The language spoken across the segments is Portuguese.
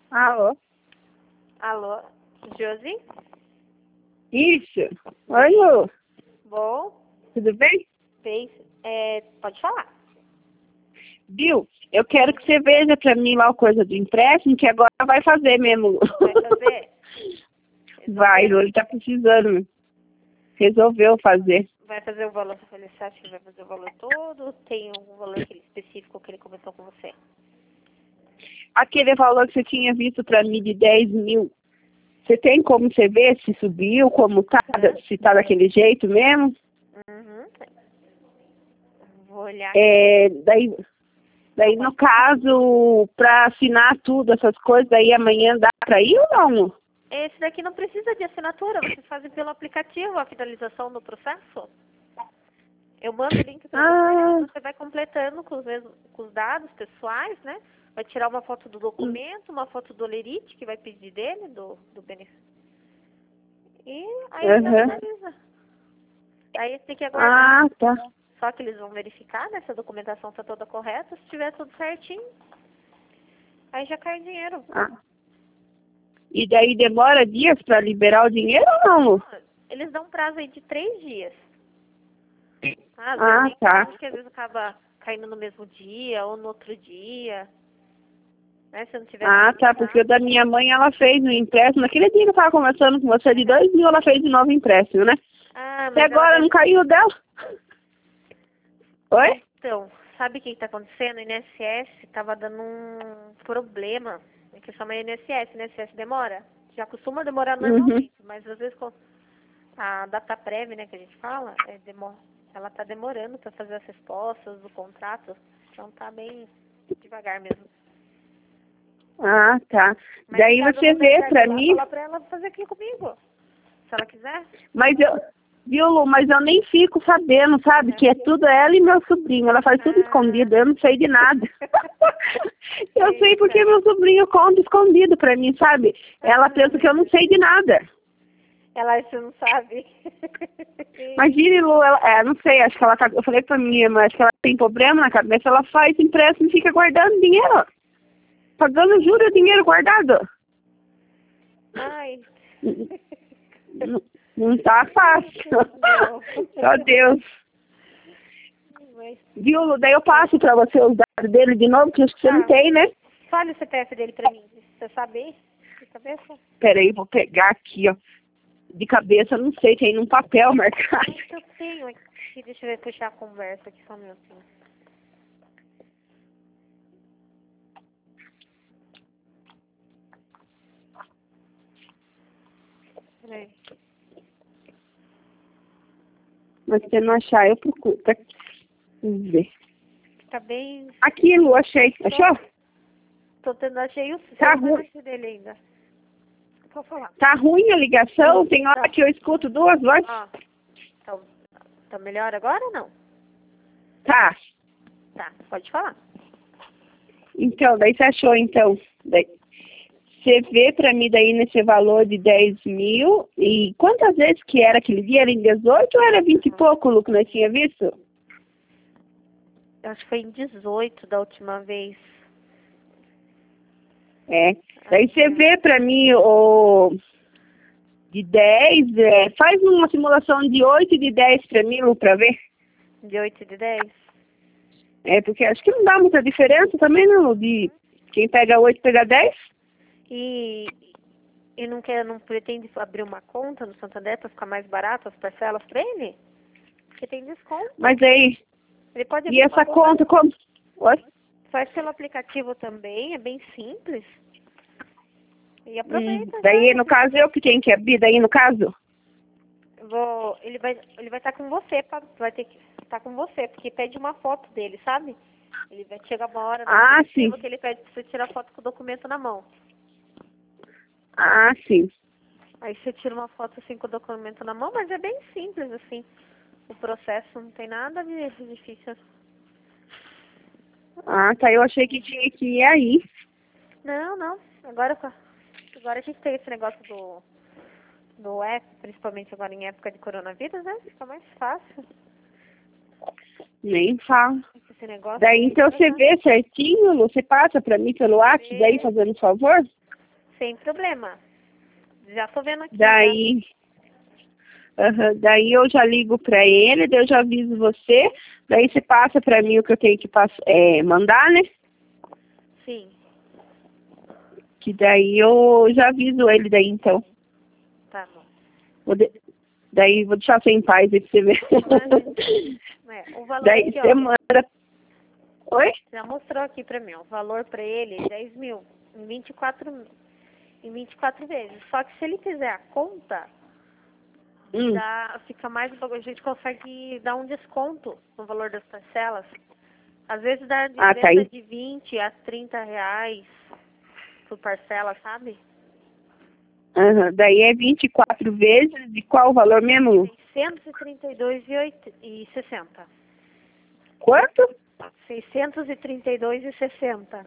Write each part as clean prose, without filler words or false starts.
Alô? Alô, Josi? Isso. Oi, Lu. Bom, Tudo bem? fez. Pode falar. Viu? Eu quero que você veja pra mim lá a coisa do empréstimo, que agora vai fazer mesmo, Lu. Vai fazer? Vai, Lu. Ele tá precisando. Resolveu fazer. Vai fazer o valor, você acha que vai fazer o valor todo? Tem algum valor específico que ele comentou com você? Aquele valor que você tinha visto pra mim de 10 mil. Você tem como você ver se subiu, como tá, se tá daquele jeito mesmo? Uhum. Vou olhar. Daí no caso, pra assinar tudo, essas coisas, daí amanhã dá pra ir ou não? Esse daqui não precisa de assinatura, vocês fazem pelo aplicativo a finalização do processo. Eu mando o link para você vai completando com os dados pessoais, né? Vai tirar uma foto do documento, uma foto do olerite que vai pedir dele, do benefício. E aí já finaliza. Aí você tem que aguardar. Ah, tá. Só que eles vão verificar, né, se a documentação está toda correta, se tiver tudo certinho. Aí já cai o dinheiro. Ah. E daí demora dias para liberar o dinheiro ou não? Eles dão um prazo aí de 3 dias. Tá. Porque às vezes acaba caindo no mesmo dia ou no outro dia. Né, se não tiver Tá, porque o da minha mãe ela fez no empréstimo. Naquele dia que eu estava conversando com você de 2 mil, ela fez de novo empréstimo, né? Até agora não caiu dela. Oi? Então, sabe o que está acontecendo? O INSS estava dando um problema. É que chama INSS. INSS demora. Já costuma demorar normalmente, mas às vezes com a data prévia, né, que a gente fala, ela está demorando para fazer as respostas do contrato. Então tá bem devagar mesmo. Tá. Mas Daí você vê pra mim. Fala pra ela fazer aqui comigo, se ela quiser. Viu, Lu, mas eu nem fico sabendo, sabe? Que é tudo ela e meu sobrinho. Ela faz tudo escondido, eu não sei de nada. Eu sei porque meu sobrinho conta escondido pra mim, sabe? Ela pensa que eu não sei de nada. Você não sabe? Imagine, Lu, não sei, acho que ela tá. Eu falei pra minha irmã, acho que ela tem problema na cabeça, ela faz empréstimo e fica guardando dinheiro. Pagando juros e dinheiro guardado. Ai. Não tá fácil. Só Deus. Viu, Lu? Daí eu passo pra você os dados dele de novo, que acho que você não tem, né? Fale o CPF dele pra mim, se você saber. De cabeça? Peraí, vou pegar aqui, ó. De cabeça, não sei, tem num papel marcado. Eu tenho aqui, deixa eu ver, puxar a conversa aqui só um minutinho. Peraí. Mas se você não achar, eu procuro. Tá? Vamos ver. Tá bem... Aqui, Lu, achei. Achou? Achei o tá ruim dele ainda. Pode falar. Tá ruim a ligação? Tem hora que eu escuto duas vozes. Tá melhor agora ou não? Tá. Tá, pode falar. Então, daí você achou, então. Daí, você vê pra mim daí nesse valor de 10 mil. E quantas vezes que era aquele dia? Era em 18 ou era 20 e pouco, Lu, que nós tinha visto? Eu acho que foi em 18 da última vez. Daí você vê pra mim o de 10, faz uma simulação de 8 e de 10 pra mim, Lu, pra ver. De 8 e de 10? Porque acho que não dá muita diferença também, não, de quem pega 8 pega 10. E não pretende abrir uma conta no Santander para ficar mais barato as parcelas para ele? Porque tem desconto. Mas aí, ele pode e essa conta como? Oi? Faz pelo aplicativo também, é bem simples. E aproveita. Daí, no caso, eu que tenho que abrir, daí, no caso? Ele vai estar com você, vai ter que estar com você, porque pede uma foto dele, sabe? Ele vai chegar uma hora sim. que ele pede pra você tirar foto com o documento na mão. Sim. Aí você tira uma foto assim com o documento na mão, mas é bem simples, assim. O processo não tem nada de difícil. Tá, eu achei que tinha que ir aí. Não. Agora a gente tem esse negócio do app, principalmente agora em época de coronavírus, né? Fica mais fácil. Nem falo. Esse negócio daí, então, você vê certinho, Lu, você passa pra mim pelo WhatsApp, daí, fazendo um favor? Sem problema. Já tô vendo aqui. Daí, daí eu já ligo pra ele, daí eu já aviso você, daí você passa pra mim o que eu tenho que mandar, né? Sim. Que daí eu já aviso ele daí, então. Tá bom. Daí vou deixar você em paz aí pra você ver. O valor Daí aqui, você ó. manda... Oi? Já mostrou aqui pra mim, ó. O valor pra ele é 10 mil em 24 vezes. Só que se ele fizer a conta, fica mais, a gente consegue dar um desconto no valor das parcelas. Às vezes dá diferença de 20 a 30 reais por parcela, sabe? Daí é 24 vezes, de qual valor mesmo? 632,60. Quanto? 632,60.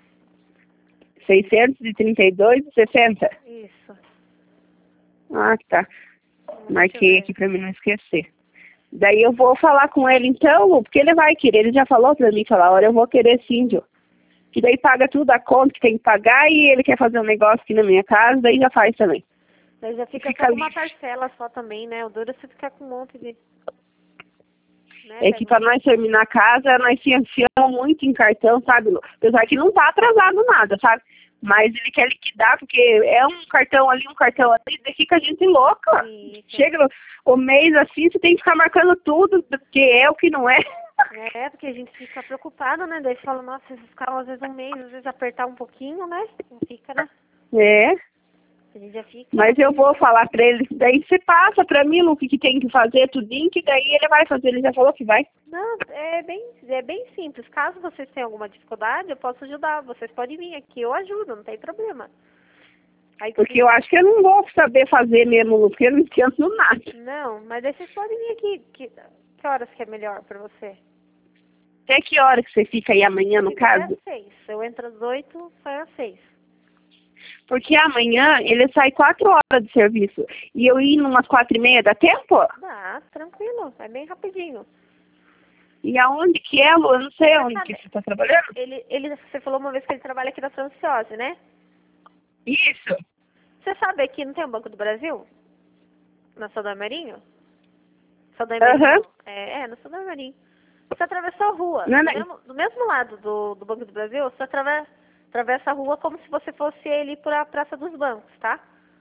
632,60? Isso. Ah, tá. Marquei aqui pra mim não esquecer. Daí eu vou falar com ele então, porque ele vai querer, ele já falou pra mim, falar, olha, eu vou querer sim, Jô. Que daí paga tudo a conta que tem que pagar e ele quer fazer um negócio aqui na minha casa, daí já faz também. Daí já fica só com uma parcela só também, né? O duro é você ficar com um monte de... Né, é que pra nós terminar a casa, nós se enfiamos muito em cartão, sabe, Lu? Apesar que não tá atrasado nada, sabe? Mas ele quer liquidar, porque é um cartão ali, daí fica a gente louca. Isso. Chega o mês assim, você tem que ficar marcando tudo, porque é o que não é. É, porque a gente fica preocupado, né? Daí fala, nossa, esses carros às vezes um mês, às vezes apertar um pouquinho, né? Não fica, né? É. A gente já fica... Mas eu vou falar pra ele, daí você passa pra mim, Lu, o que tem que fazer, tudinho, que daí ele vai fazer, ele já falou que vai. Não, é bem simples. Caso vocês tenham alguma dificuldade, eu posso ajudar. Vocês podem vir aqui, eu ajudo, não tem problema. Aí, porque eu acho que eu não vou saber fazer mesmo, Lu, porque eu não entendo nada. Não, mas aí vocês podem vir aqui. Que horas que é melhor pra você? Até que hora que você fica aí amanhã, no caso? Às 6. Eu entro às 8, saio às 6. Porque amanhã ele sai 4 horas de serviço. E eu ir umas 4h30, dá tempo? Dá, tranquilo. É bem rapidinho. E aonde que é, Lu? Eu não sei onde que você está trabalhando. Você falou uma vez que ele trabalha aqui na Franciose, né? Isso. Você sabe aqui, não tem o Banco do Brasil? Na Saudade Marinho? Saudade Marinho? No Saudade Marinho. Você atravessou a rua. Do mesmo lado do Banco do Brasil, você atravessa a rua como se você fosse ali para a Praça dos Bancos, tá?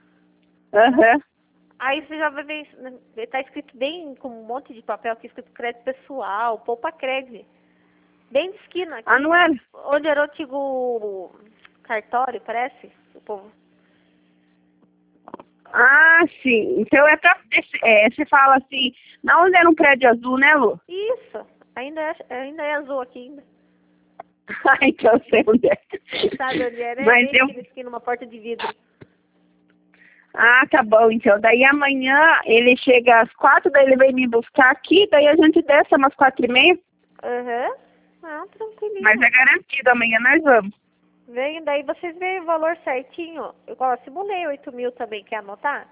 Aí você já vai ver, tá escrito bem, com um monte de papel aqui, escrito crédito pessoal, poupa crédito. Bem de esquina. Aqui, não era? Onde era o antigo cartório, parece, o povo. Ah, sim. Então você fala assim, não onde era um prédio azul, né, Lu? Isso. Ainda é azul aqui ainda. Então eu sei onde é. Sabe onde é, né? Mas bem aqui numa porta de vidro. Ah, tá bom, então. Daí amanhã ele chega às 4, daí ele vem me buscar aqui, daí a gente desce umas 4h30. Ah, tranquilinho. Mas é garantido, amanhã nós vamos. Vem, daí vocês veem o valor certinho. Eu simulei 8 mil também, quer anotar?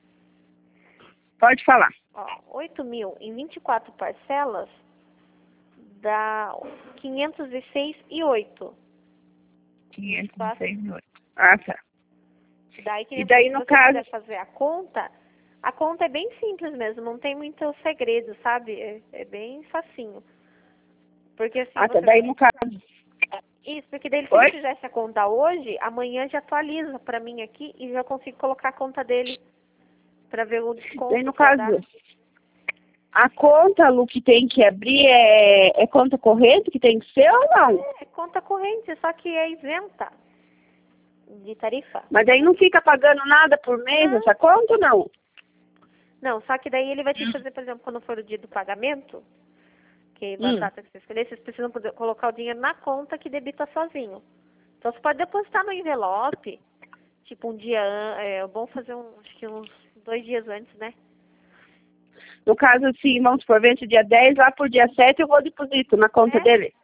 Pode falar. 8 mil em 24 parcelas dá 506,08. 506,08. Ah, tá. E daí no caso... quiser fazer a conta é bem simples mesmo, não tem muito segredo, sabe? É bem facinho. Porque assim... daí no caso... Isso, porque daí se ele fizesse a conta hoje, amanhã já atualiza pra mim aqui e já consigo colocar a conta dele pra ver o desconto. Daí no caso... A conta, Lu, que tem que abrir é conta corrente que tem que ser ou não? É conta corrente, só que é isenta de tarifa. Mas daí não fica pagando nada por mês essa conta ou não? Não, só que daí ele vai ter que fazer, por exemplo, quando for o dia do pagamento, que vai data que você escolher, vocês precisam colocar o dinheiro na conta que debita sozinho. Então você pode depositar no envelope, tipo um dia, é bom fazer acho que uns 2 dias antes, né? No caso, assim, vamos supor, vence dia 10, lá por dia 7 eu vou deposito na conta dele.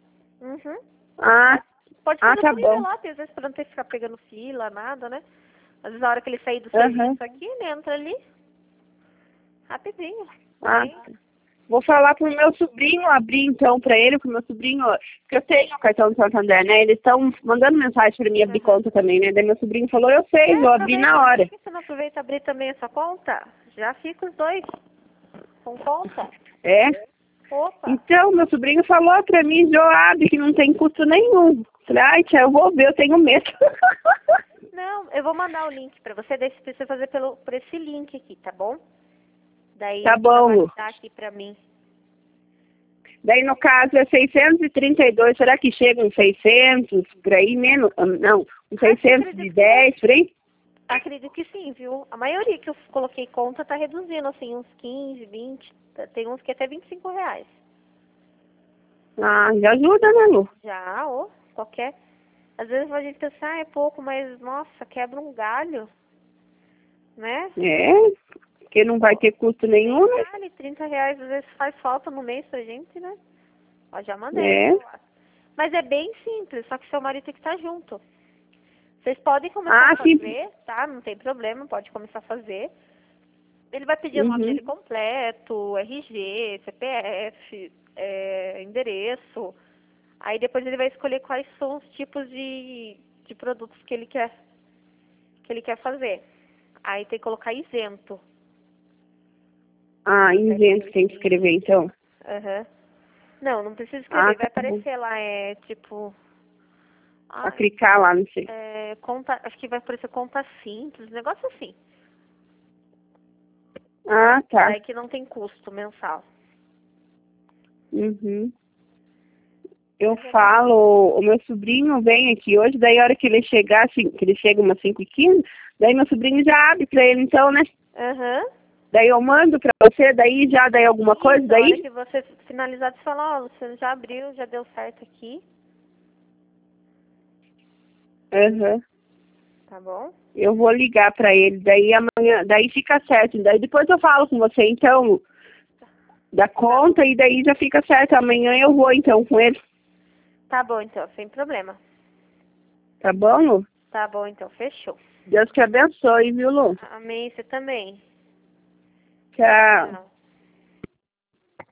Pode fazer tá por bom. envelope, às vezes pra não ter que ficar pegando fila, nada, né? Às vezes a hora que ele sair do serviço aqui, ele entra ali, rapidinho. Vou falar pro meu sobrinho abrir então pra ele, pro meu sobrinho, porque eu tenho o cartão do Santander, né? Eles estão mandando mensagem pra mim abrir conta também, né? Daí meu sobrinho falou, eu sei, vou abrir na hora. Por que você não aproveita e abrir também a sua conta? Já fica os dois com conta. É? Opa! Então, meu sobrinho falou pra mim, Joab, que não tem custo nenhum. Falei, ai, tia, eu vou ver, eu tenho medo. Não, eu vou mandar o link pra você, daí você precisa fazer por esse link aqui, tá bom? Daí Tá bom, Lu. vai aqui pra mim. Daí, no caso, é 632. Será que chega uns 600? Por aí, menos? Não, uns 610, por aí? Acredito que sim, viu? A maioria que eu coloquei conta tá reduzindo, assim, uns 15, 20. Tem uns que até R$ 25. Ah, já ajuda, né, Lu? Já, ou qualquer... Às vezes a gente pensa, é pouco, mas, nossa, quebra um galho, né? É, porque não vai ter custo nenhum, né? Vale, R$ 30 às vezes faz falta no mês pra gente, né? Ó, já mandei. É. Mas é bem simples, só que seu marido tem que estar junto. Vocês podem começar a Sim. fazer, tá? Não tem problema, pode começar a fazer. Ele vai pedir o nome dele completo, RG, CPF, endereço. Aí depois ele vai escolher quais são os tipos de produtos que ele quer fazer. Aí tem que colocar isento. Ah, isento tem que escrever, então. Aham. Não precisa escrever, vai tá bom. aparecer lá, tipo... Pra clicar lá, não sei. Conta, acho que vai aparecer conta simples, negócio assim. Ah, tá. Aí que não tem custo mensal. Uhum. Eu falo, o meu sobrinho vem aqui hoje, daí a hora que ele chegar, assim, que ele chega umas 5h15, daí meu sobrinho já abre pra ele, então, né? Aham. Daí eu mando pra você, daí já daí alguma coisa, daí? Na hora que você finalizar, você fala, ó, você já abriu, já deu certo aqui. Aham. Tá bom? Eu vou ligar pra ele, daí amanhã, daí fica certo. Daí depois eu falo com você, então, da conta, e daí já fica certo. Amanhã eu vou, então, com ele. Tá bom, então, sem problema. Tá bom, Lu? Tá bom, então, fechou. Deus te abençoe, viu, Lu? Amém, você também. Tchau. Tchau.